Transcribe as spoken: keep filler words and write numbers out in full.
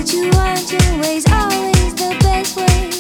what you want your way's always the best way.